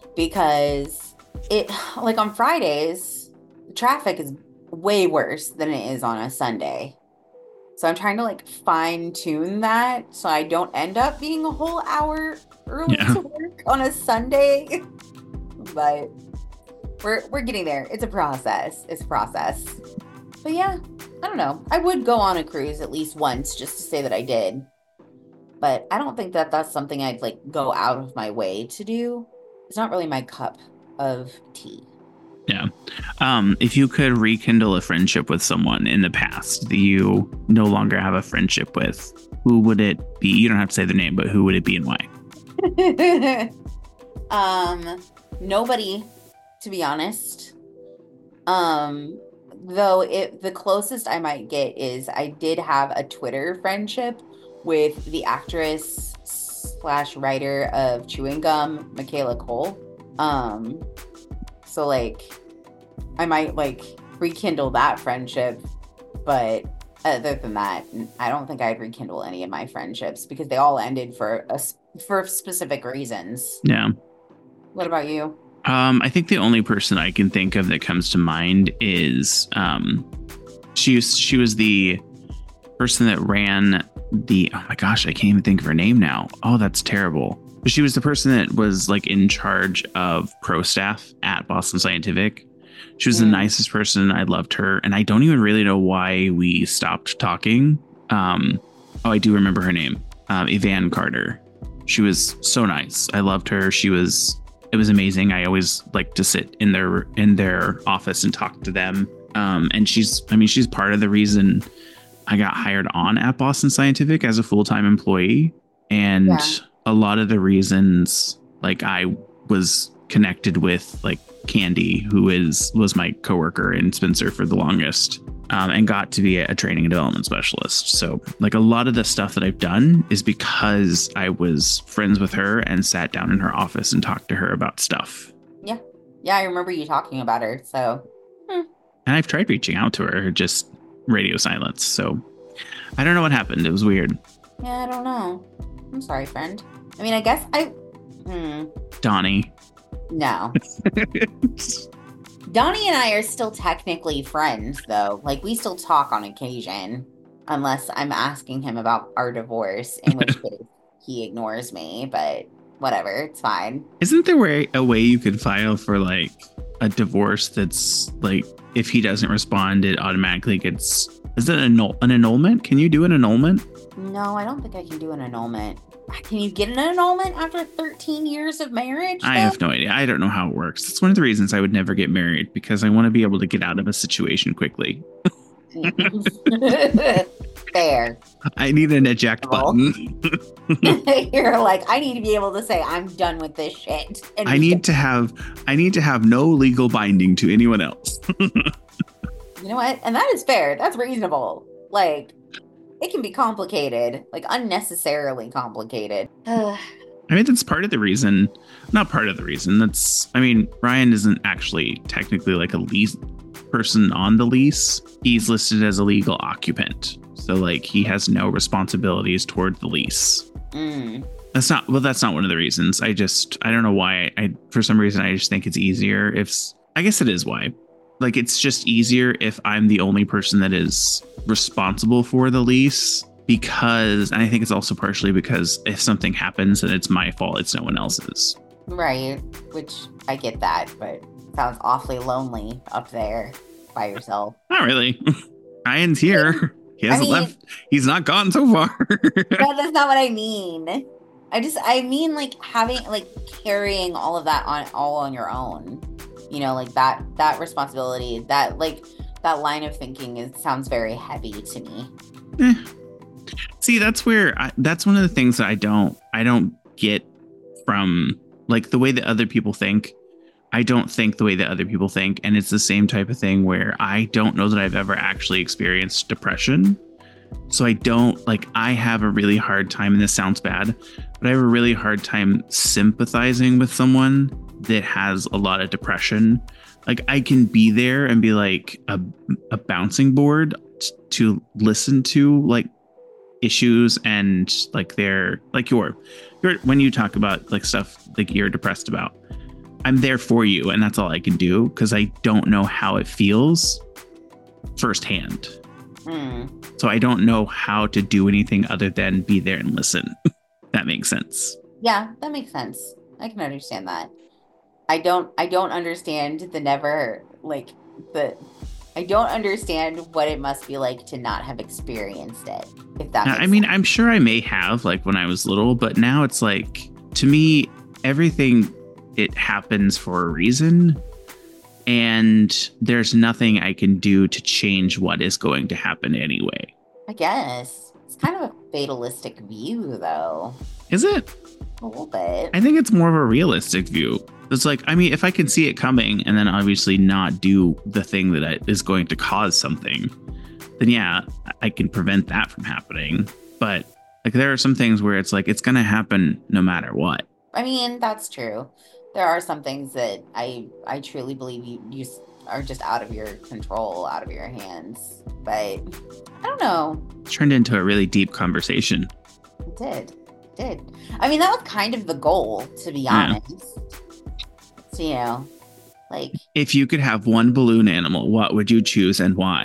because it like on Fridays the traffic is way worse than it is on a Sunday. So I'm trying to like fine tune that so I don't end up being a whole hour early Yeah. to work on a Sunday. But we're we're getting there. It's a process. It's a process. But yeah, I don't know. I would go on a cruise at least once just to say that I did. But I don't think that that's something I'd like go out of my way to do. It's not really my cup of tea. Yeah. Um, if you could rekindle a friendship with someone in the past that you no longer have a friendship with, who would it be? You don't have to say their name, but who would it be and why? um, nobody, to be honest. Um, though it the closest I might get is I did have a Twitter friendship with the actress slash writer of Chewing Gum, Michaela Cole. Um, so like I might like rekindle that friendship, but other than that, I don't think I'd rekindle any of my friendships because they all ended for a s- for specific reasons. Yeah. What about you? Um, I think the only person I can think of that comes to mind is um, she was, she was the person that ran the, oh my gosh, I can't even think of her name now. Oh, that's terrible. But she was the person that was like in charge of pro staff at Boston Scientific. She was the Mm. nicest person. I loved her. And I don't even really know why we stopped talking. Um, oh, I do remember her name. Um, Evan Carter. She was so nice. I loved her. She was, it was amazing. I always like to sit in their, in their office and talk to them. Um, and she's, I mean, she's part of the reason I got hired on at Boston Scientific as a full-time employee. And Yeah. a lot of the reasons like I was connected with like Candy, who is was my coworker in Spencer for the longest. um, and got to be a training and development specialist. So like a lot of the stuff that I've done is because I was friends with her and sat down in her office and talked to her about stuff. Yeah. Yeah, I remember you talking about her. So. Hmm. And I've tried reaching out to her, just radio silence. So I don't know what happened. It was weird. Yeah, I don't know. I'm sorry, friend. I mean, I guess I... Hmm. Donnie. No. Donnie and I are still technically friends, though. Like, we still talk on occasion. Unless I'm asking him about our divorce, in which case he ignores me. But whatever, it's fine. Isn't there way, a way you could file for, like, a divorce that's, like, if he doesn't respond, it automatically gets... Is it an, annul- an annulment? Can you do an annulment? No, I don't think I can do an annulment. Can you get an annulment after thirteen years of marriage? I though? have no idea. I don't know how it works. It's one of the reasons I would never get married, because I want to be able to get out of a situation quickly. Fair. I need an eject button. You're like, I need to be able to say I'm done with this shit. And I need to have I need to have no legal binding to anyone else. You know what? And that is fair. That's reasonable. Like, it can be complicated, like unnecessarily complicated. I mean, that's part of the reason, not part of the reason. That's, I mean, Ryan isn't actually technically like a lease person on the lease. He's listed as a legal occupant. So like he has no responsibilities toward the lease. Mm. That's not, well, that's not one of the reasons. I just, I don't know why. I, I for some reason, I just think it's easier if, I guess it is why. Like, it's just easier if I'm the only person that is responsible for the lease, because, and I think it's also partially because if something happens and it's my fault, it's no one else's. Right. Which I get that, but it sounds awfully lonely up there by yourself. Not really. Ryan's here. He hasn't I mean, left. He's not gone so far. No, that's not what I mean. I just, I mean, like having, like carrying all of that on all on your own. You know, like that, that responsibility, that like that line of thinking is sounds very heavy to me. Eh. See, that's where I, that's one of the things that I don't, I don't get from like the way that other people think. I don't think the way that other people think. And it's the same type of thing where I don't know that I've ever actually experienced depression. So I don't like, I have a really hard time, and this sounds bad, but I have a really hard time sympathizing with someone that has a lot of depression. Like, I can be there and be like a, a bouncing board t- to listen to like issues and like their, like your, your, when you talk about like stuff like you're depressed about, I'm there for you. And that's all I can do, because I don't know how it feels firsthand. Mm. So I don't know how to do anything other than be there and listen. That makes sense. Yeah, that makes sense. I can understand that. I don't I don't understand the never like the I don't understand what it must be like to not have experienced it. If that makes I mean, sense. I'm sure I may have like when I was little, but now it's like, to me, everything, it happens for a reason. And there's nothing I can do to change what is going to happen anyway. I guess. It's kind of a fatalistic view though. Is it? A little bit. I think it's more of a realistic view. It's like, I mean, if I can see it coming and then obviously not do the thing that I, is going to cause something, then yeah, I can prevent that from happening. But like, there are some things where it's like, it's going to happen no matter what. I mean, that's true. There are some things that I I truly believe you, you are just out of your control, out of your hands. But I don't know. It turned into a really deep conversation. It did. It did. I mean, that was kind of the goal, to be Yeah. honest. So, you know, like... If you could have one balloon animal, what would you choose and why?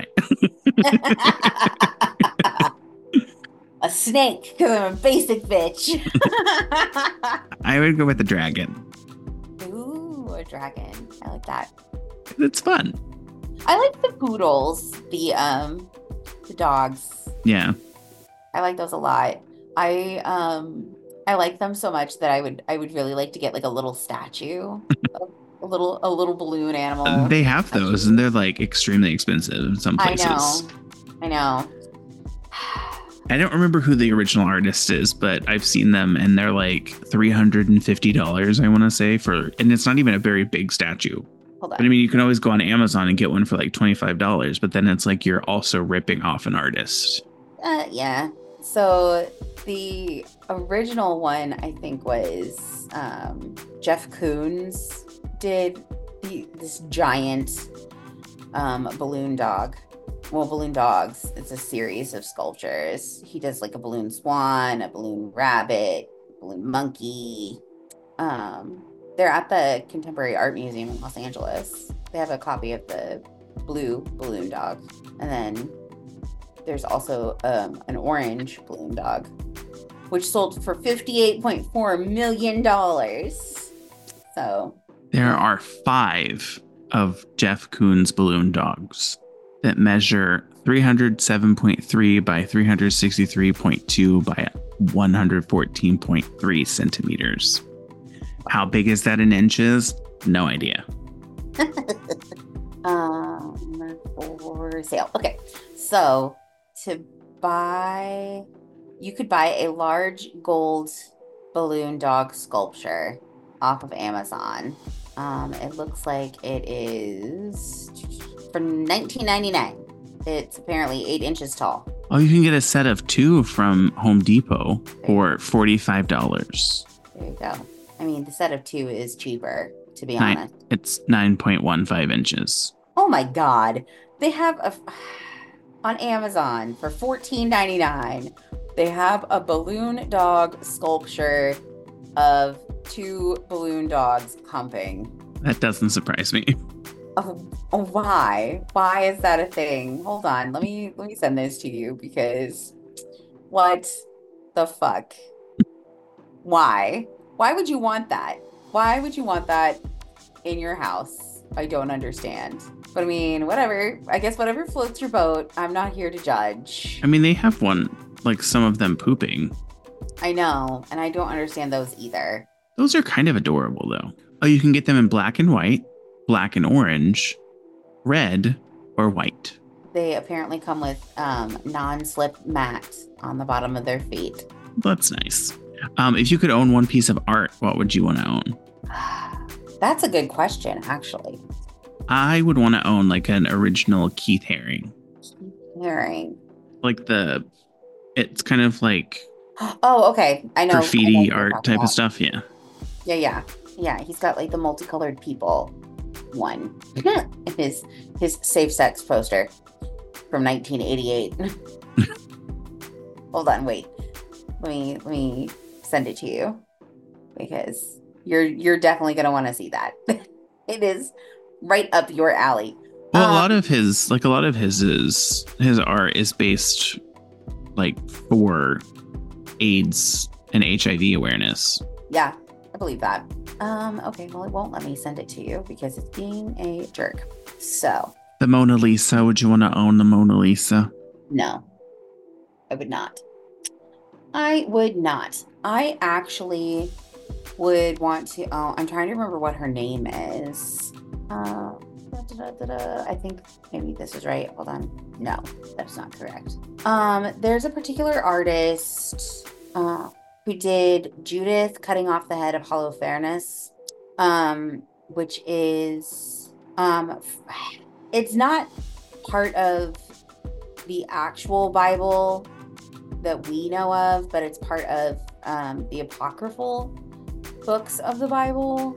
A snake, because I'm a basic bitch. I would go with the dragon. Ooh, a dragon. I like that. It's fun. I like the poodles, the um, the dogs. Yeah. I like those a lot. I um, I like them so much that I would I would really like to get like a little statue, of a little a little balloon animal. They have those, and they're like extremely expensive in some I places. know. I know. I don't remember who the original artist is, but I've seen them and they're like three hundred fifty dollars, I want to say, for, and it's not even a very big statue. Hold But I on. mean, you can always go on Amazon and get one for like twenty-five dollars, but then it's like you're also ripping off an artist. Uh, yeah. So the original one, I think, was um, Jeff Koons did the, this giant um, balloon dog. Well, balloon dogs. It's a series of sculptures. He does like a balloon swan, a balloon rabbit, balloon monkey. Um, they're at the Contemporary Art Museum in Los Angeles. They have a copy of the blue balloon dog, and then there's also um, an orange balloon dog, which sold for fifty-eight point four million dollars. So there are five of Jeff Koons balloon dogs that measure three hundred seven point three by three hundred sixty-three point two by one hundred fourteen point three centimeters. How big is that in inches? No idea. um, for sale. Okay, so to buy, you could buy a large gold balloon dog sculpture off of Amazon. Um, it looks like it is from nineteen ninety-nine. It's apparently eight inches tall. Oh, you can get a set of two from Home Depot for forty-five dollars. There you go. I mean, the set of two is cheaper, to be Nine, honest. it's nine point one five inches. Oh my God. They have a, on Amazon for fourteen ninety-nine, they have a balloon dog sculpture of two balloon dogs humping. That doesn't surprise me. Oh, oh, why? Why is that a thing? Hold on. Let me let me send this to you because what the fuck? Why? Why would you want that? Why would you want that in your house? I don't understand. But I mean, whatever. I guess whatever floats your boat. I'm not here to judge. I mean, they have one, like some of them pooping. I know, and I don't understand those either. Those are kind of adorable, though. Oh, you can get them in black and white, black and orange, red, or white. They apparently come with um, non-slip mats on the bottom of their feet. That's nice. Um, if you could own one piece of art, what would you want to own? That's a good question, actually. I would want to own like an original Keith Haring. Keith Haring. Like the, it's kind of like oh, okay. I know graffiti I know art type about. Of stuff. Yeah. Yeah, yeah, yeah. He's got like the multicolored people one. his his safe sex poster from nineteen eighty-eight. Hold on, wait. Let me let me send it to you because you're you're definitely gonna want to see that. It is right up your alley. Well, um, a lot of his like a lot of his is his art is based like for AIDS and H I V awareness. Yeah, I believe that. Um, okay, well, it won't let me send it to you because it's being a jerk. So the Mona Lisa. Would you want to own the Mona Lisa? No, I would not. I would not. I actually would want to. Oh, I'm trying to remember what her name is. Uh, da, da, da, da. I think maybe this is right. Hold on. No, that's not correct. Um, there's a particular artist uh, who did Judith cutting off the head of Holofernes, um, which is um, it's not part of the actual Bible that we know of, but it's part of um, the apocryphal books of the Bible.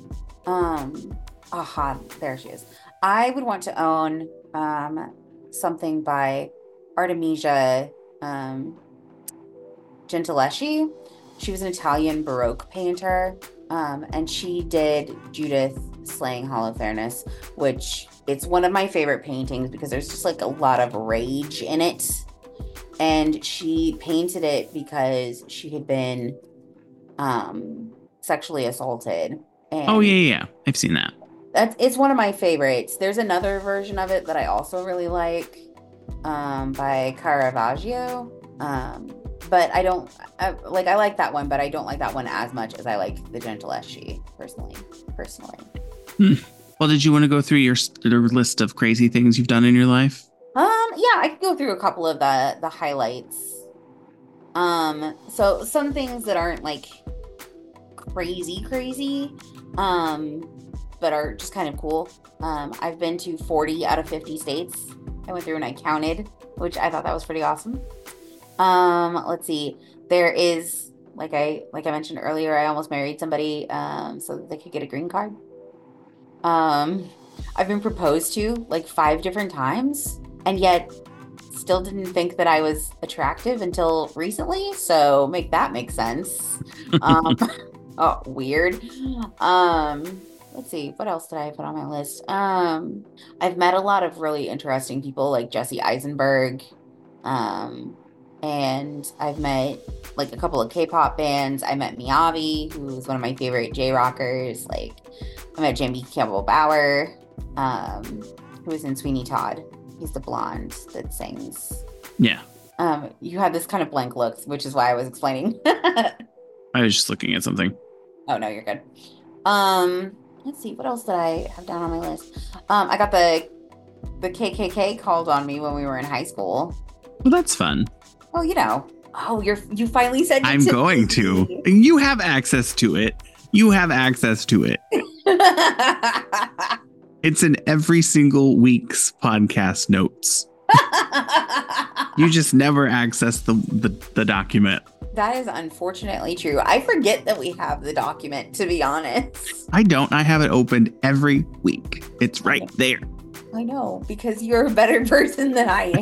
Um, aha, there she is. I would want to own um, something by Artemisia um, Gentileschi. She was an Italian Baroque painter, um, and she did Judith slaying Holofernes, which it's one of my favorite paintings because there's just like a lot of rage in it. And she painted it because she had been um, sexually assaulted. And oh, yeah, yeah. I've seen that. That's, it's one of my favorites. There's another version of it that I also really like um, by Caravaggio. Um, but I don't, I, like, I like that one, but I don't like that one as much as I like the Gentileschi, personally. Personally. Hmm. Well, did you want to go through your, your list of crazy things you've done in your life? Um, yeah, I could go through a couple of the the highlights. Um, so some things that aren't like crazy, crazy. Um, but are just kind of cool. Um, I've been to forty out of fifty states. I went through and I counted, which I thought that was pretty awesome. Um, let's see. There is, like I like I mentioned earlier, I almost married somebody um, so that they could get a green card. Um, I've been proposed to like five different times, and yet still didn't think that I was attractive until recently. So make that make sense. Um, oh, weird. Um, let's see, what else did I put on my list? Um, I've met a lot of really interesting people like Jesse Eisenberg. Um, and I've met like a couple of K-pop bands. I met Miyavi, who is one of my favorite J-rockers. Like, I met Jamie Campbell Bower, um, who was in Sweeney Todd. He's the blonde that sings. Yeah. Um, you had this kind of blank look, which is why I was explaining. I was just looking at something. Oh, no, you're good. Um, let's see, what else did I have down on my list? Um, I got the the K K K called on me when we were in high school. Well, that's fun. Well, you know. Oh, you're you finally said I'm to going me. to. You have access to it. You have access to it. It's in every single week's podcast notes. You just never access the, the, the document. That is unfortunately true. I forget that we have the document, to be honest. I don't. I have it opened every week. It's right there. I know, because you're a better person than I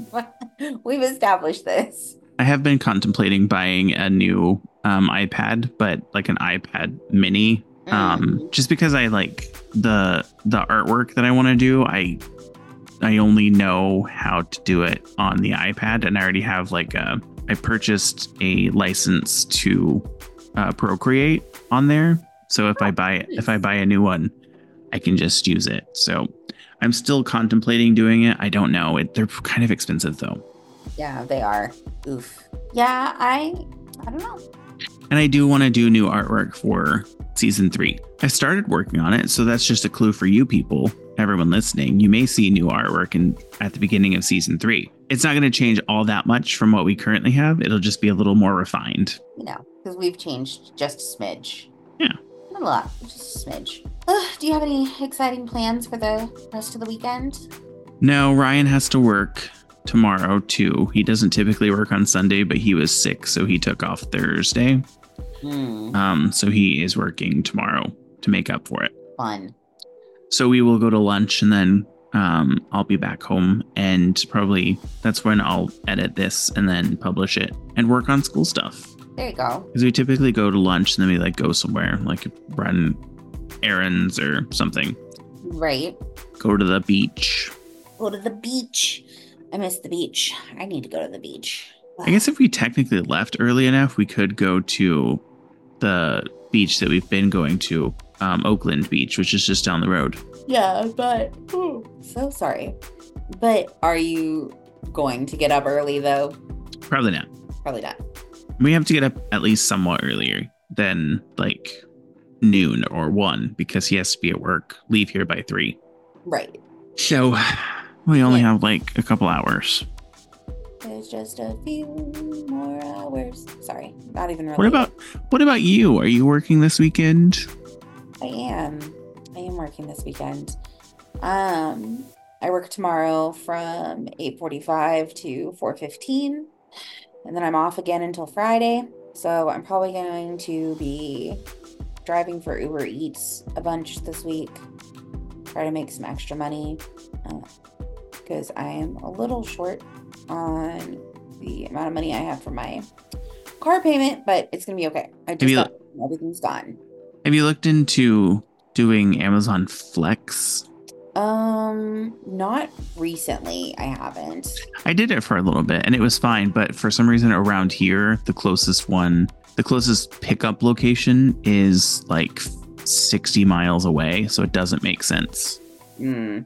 am. We've established this. I have been contemplating buying a new um, iPad, but like an iPad mini. Mm. Um, just because I like the the artwork that I want to do. I I only know how to do it on the iPad, and I already have like a. I purchased a license to uh, Procreate on there. So if I buy if I buy a new one, I can just use it. So I'm still contemplating doing it. I don't know. It, they're kind of expensive though. Yeah, they are. Oof. Yeah, I I don't know. And I do want to do new artwork for season three. I started working on it, so that's just a clue for you people, everyone listening. You may see new artwork in at the beginning of season three. It's not going to change all that much from what we currently have. It'll just be a little more refined. You know, because we've changed just a smidge. Yeah. Not a lot, just a smidge. Uh, do you have any exciting plans for the rest of the weekend? No, Ryan has to work tomorrow too. He doesn't typically work on Sunday, but he was sick, so he took off Thursday. Mm. Um, so he is working tomorrow to make up for it. Fun. So we will go to lunch, and then um, I'll be back home, and probably that's when I'll edit this and then publish it and work on school stuff. There you go. Because we typically go to lunch and then we like go somewhere, like run errands or something. Right. Go to the beach. Go to the beach. I miss the beach. I need to go to the beach. I guess if we technically left early enough, we could go to the beach that we've been going to, um, Oakland Beach, which is just down the road. Yeah, but oh, so sorry. But are you going to get up early though? Probably not. Probably not. We have to get up at least somewhat earlier than like noon or one because he has to be at work, leave here by three. Right. So we only yeah. have like a couple hours. There's just a few more hours. Sorry, not even really. What about what about you? Are you working this weekend? I am. I am working this weekend. Um, I work tomorrow from eight forty-five to four fifteen, and then I'm off again until Friday. So I'm probably going to be driving for Uber Eats a bunch this week. Try to make some extra money because uh, I am a little short on the amount of money I have for my car payment, but it's gonna be okay. I just you, everything's gone. Have you looked into doing Amazon Flex? Um, not recently. I haven't. I did it for a little bit and it was fine, but for some reason around here, the closest one, the closest pickup location is like sixty miles away, so it doesn't make sense. Hmm.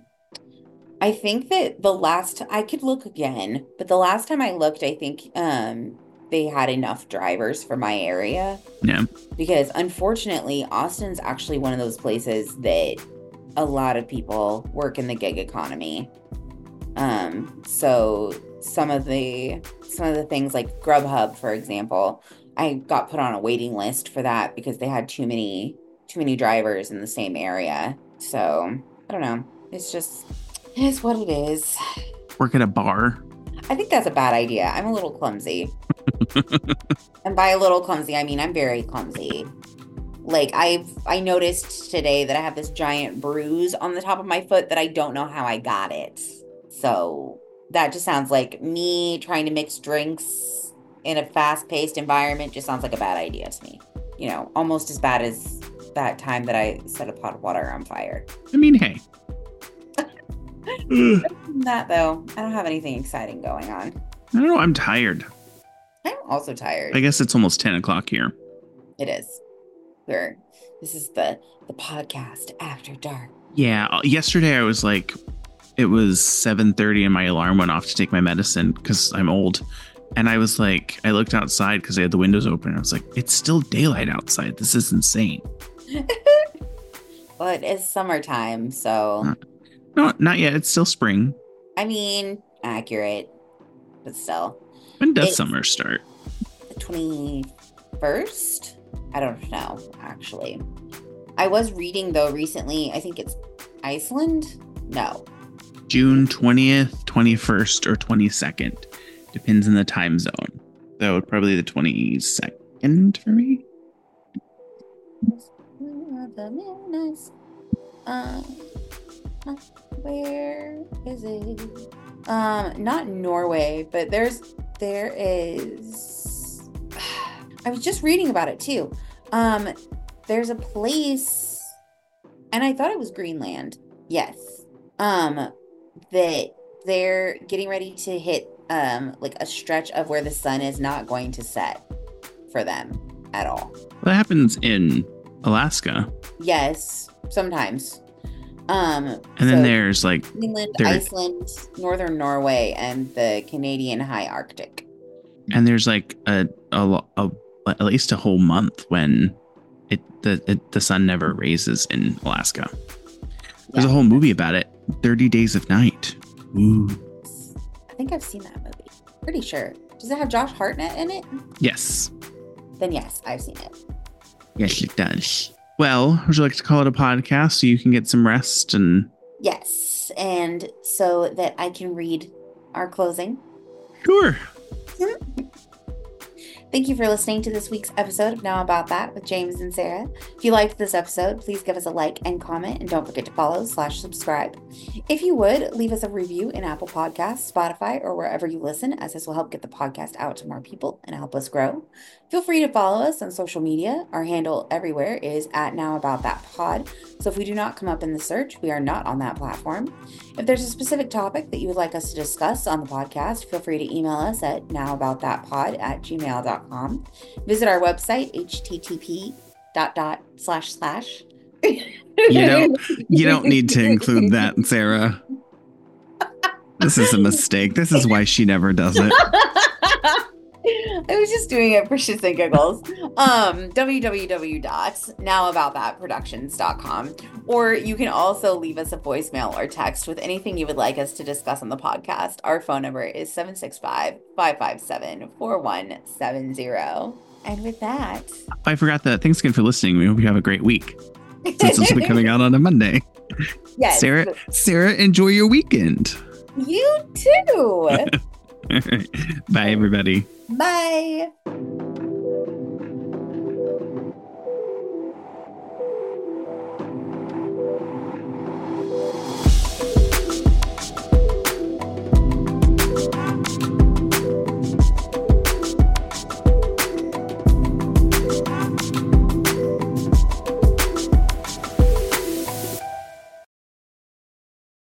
I think that the last, I could look again, but the last time I looked, I think um, they had enough drivers for my area. Yeah. Because unfortunately, Austin's actually one of those places that a lot of people work in the gig economy. Um, so some of the, some of the things like Grubhub, for example, I got put on a waiting list for that because they had too many, too many drivers in the same area. So I don't know. It's just, it is what it is. Work at a bar. I think that's a bad idea. I'm a little clumsy. And by a little clumsy, I mean I'm very clumsy. Like I've I noticed today that I have this giant bruise on the top of my foot that I don't know how I got it. So that just sounds like me trying to mix drinks in a fast-paced environment just sounds like a bad idea to me. You know, almost as bad as that time that I set a pot of water on fire. I mean, hey. That though, I don't have anything exciting going on. I don't know. I'm tired. I'm also tired. I guess it's almost ten o'clock here. It is. We're, this is the, the podcast after dark. Yeah. Yesterday I was like, it was seven thirty and my alarm went off to take my medicine because I'm old. And I was like, I looked outside because I had the windows open. I was like, it's still daylight outside. This is insane. Well, it is summertime, so. Uh, no, not yet. It's still spring. I mean, accurate, but still. When does it's summer start? The twenty-first? I don't know, actually. I was reading, though, recently. I think it's Iceland? No. June twentieth, twenty-first, or twenty-second. Depends on the time zone. So probably the twenty-second for me. Um, where is it? Um, not Norway, but there's there is. I was just reading about it too. Um, there's a place, and I thought it was Greenland. Yes. Um, that they're getting ready to hit um like a stretch of where the sun is not going to set for them at all. That happens in Alaska. Yes, sometimes. Um, and then so there's like Greenland, Iceland, Northern Norway, and the Canadian High Arctic. And there's like a a, a at least a whole month when it the it, the sun never rises in Alaska. There's yeah. a whole movie about it. thirty Days of Night. Ooh. I think I've seen that movie. Pretty sure. Does it have Josh Hartnett in it? Yes. Then yes, I've seen it. Yes, it does. Well, would you like to call it a podcast so you can get some rest and... Yes, and so that I can read our closing. Sure. Thank you for listening to this week's episode of Now About That with James and Sarah. If you liked this episode, please give us a like and comment, and don't forget to follow slash subscribe. If you would, leave us a review in Apple Podcasts, Spotify, or wherever you listen, as this will help get the podcast out to more people and help us grow. Feel free to follow us on social media. Our handle everywhere is at Now About That Pod. So if we do not come up in the search, we are not on that platform. If there's a specific topic that you would like us to discuss on the podcast, feel free to email us at nowaboutthatpod at gmail dot com. Visit our website, http dot dot slash slash. You don't, you don't need to include that, Sarah. This is a mistake. This is why she never does it. I was just doing it for shits and giggles. Um, w w w dot now about that productions dot com. Or you can also leave us a voicemail or text with anything you would like us to discuss on the podcast. Our phone number is seven six five, five five seven, four one seven zero. And with that... I forgot that. Thanks again for listening. We hope you have a great week. Since this will be coming out on a Monday. Yes. Sarah, Sarah, enjoy your weekend. You too. Bye, everybody. Bye.